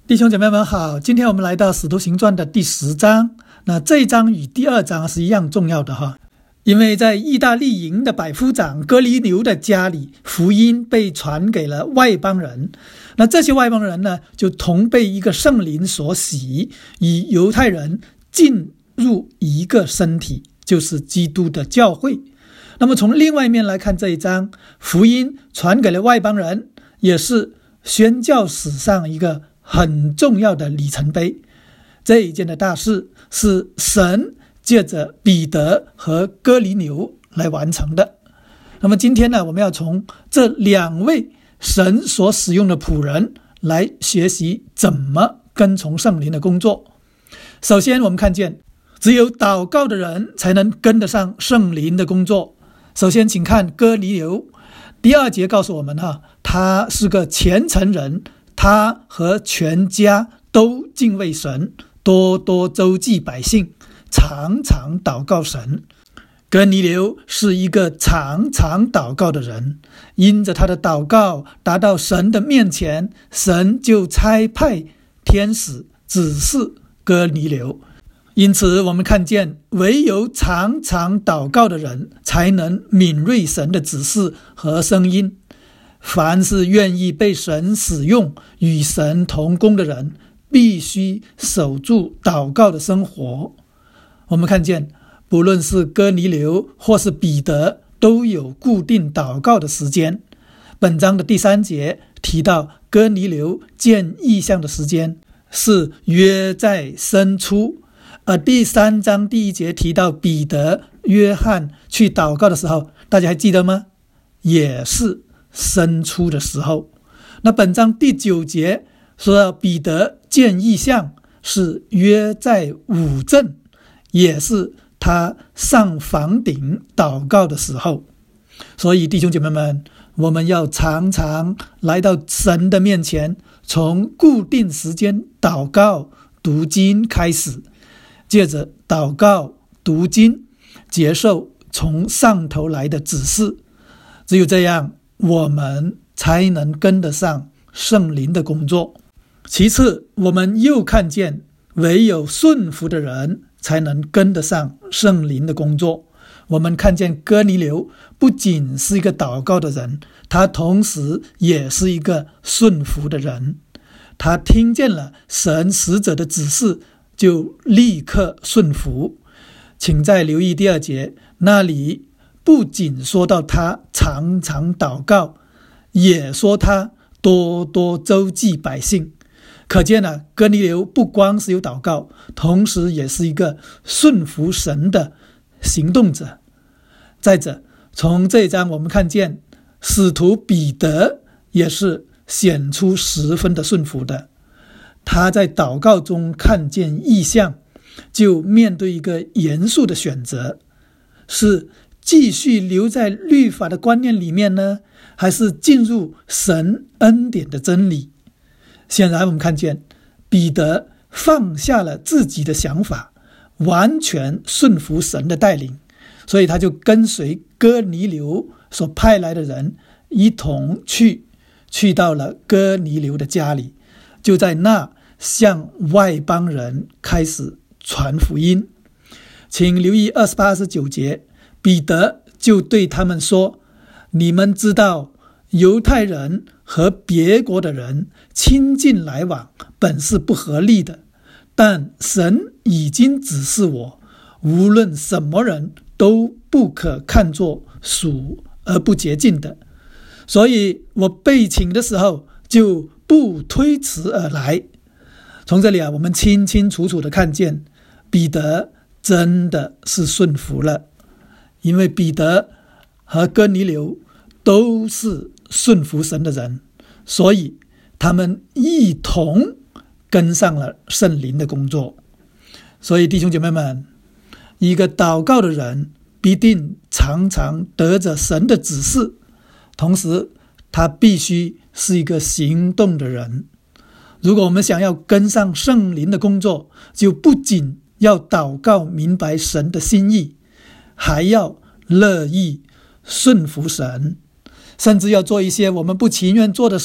弟兄姐妹们好，今天我们来到《使徒行传》的第10章。那这一章与第2章是一样重要的哈，因为在意大利营的百夫长哥尼流的家里，福音被传给了外邦人。那这些外邦人呢，就同被一个圣灵所洗，与犹太人进入一个身体，就是基督的教会。那么从另外一面来看，这一章福音传给了外邦人，也是宣教史上一个很重要的里程碑。这一件的大事是神借着彼得和哥尼流来完成的。那么今天呢，我们要从这2位神所使用的仆人来学习怎么跟从圣灵的工作。首先我们看见只有祷告的人才能跟得上圣灵的工作。首先请看哥尼流，第2节告诉我们他是个虔诚人，他和全家都敬畏神，多多周济百姓，常常祷告神。哥尼流是一个常常祷告的人，因着他的祷告达到神的面前，神就差派天使指示哥尼流。因此我们看见唯有常常祷告的人才能敏锐神的指示和声音。凡是愿意被神使用与神同工的人，必须守住祷告的生活。我们看见不论是哥尼流或是彼得，都有固定祷告的时间。本章的第3节提到哥尼流见异象的时间是约在申初，而第3章第1节提到彼得、约翰去祷告的时候，大家还记得吗？也是申初的时候。那本章第9节说到彼得见异象是约在午正，也是他上房顶祷告的时候。所以弟兄姐妹们，我们要常常来到神的面前，从固定时间祷告读经开始，借着祷告读经接受从上头来的指示。只有这样，我们才能跟得上圣灵的工作。其次，我们又看见唯有顺服的人才能跟得上圣灵的工作。我们看见哥尼流不仅是一个祷告的人，他同时也是一个顺服的人。他听见了神使者的指示，就立刻顺服。请再留意第2节，那里不仅说到他常常祷告，也说他多多周济百姓。可见哥尼流不光是有祷告，同时也是一个顺服神的行动者。再者，从这一章我们看见使徒彼得也是显出十分的顺服的。他在祷告中看见异象，就面对一个严肃的选择，是继续留在律法的观念里面呢，还是进入神恩典的真理？显然我们看见彼得放下了自己的想法，完全顺服神的带领，所以他就跟随哥尼流所派来的人一同去到了哥尼流的家里，就在那向外邦人开始传福音。请留意28、29节，彼得就对他们说，你们知道犹太人和别国的人亲近来往本是不合理的，但神已经指示我，无论什么人都不可看作属而不洁净的，所以我被请的时候就不推辞而来。从这里我们清清楚楚的看见彼得真的是顺服了，因为彼得和哥尼流都是顺服神的人，所以他们一同跟上了圣灵的工作。所以弟兄姐妹们，一个祷告的人必定常常得着神的指示，同时他必须是一个行动的人。如果我们想要跟上圣灵的工作，就不仅要祷告明白神的心意，还要乐意顺服神，甚至要做一些我们不情愿做的事，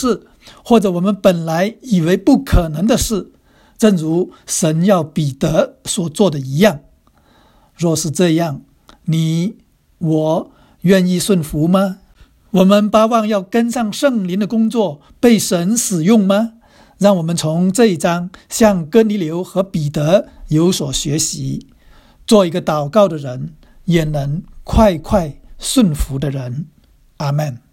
或者我们本来以为不可能的事，正如神要彼得所做的一样。若是这样，你我愿意顺服吗？我们巴望要跟上圣灵的工作，被神使用吗？让我们从这一章向哥尼流和彼得有所学习，做一个祷告的人，也能快快顺服的人。阿们。